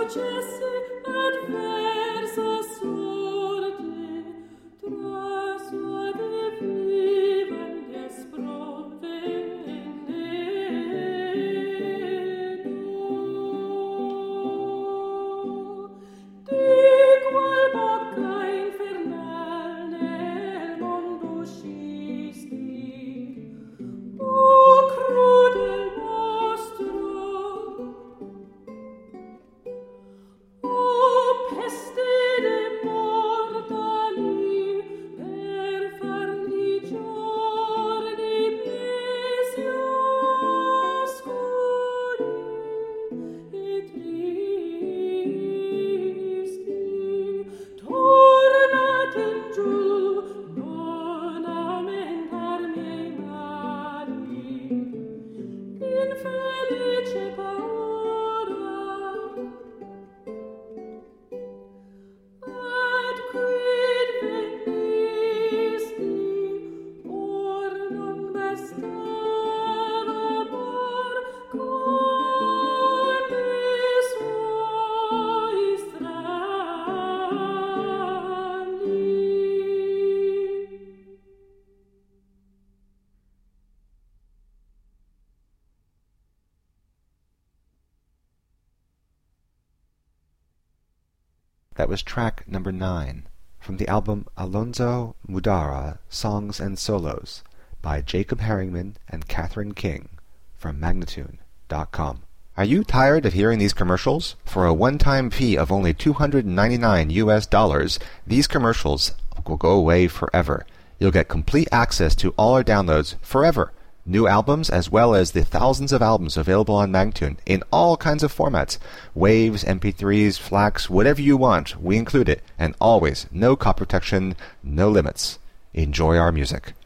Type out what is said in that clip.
That was track number 9 from the album Alonzo Mudara Songs and Solos by Jacob Herringman and Catherine King from Magnatune.com. Are you tired of hearing these commercials? For a one-time fee of only $299, these commercials will go away forever. You'll get complete access to all our downloads forever. New albums as well as the thousands of albums available on Magnatune in all kinds of formats. Waves, MP3s, FLACs, whatever you want, we include it. And always, no copy protection, no limits. Enjoy our music.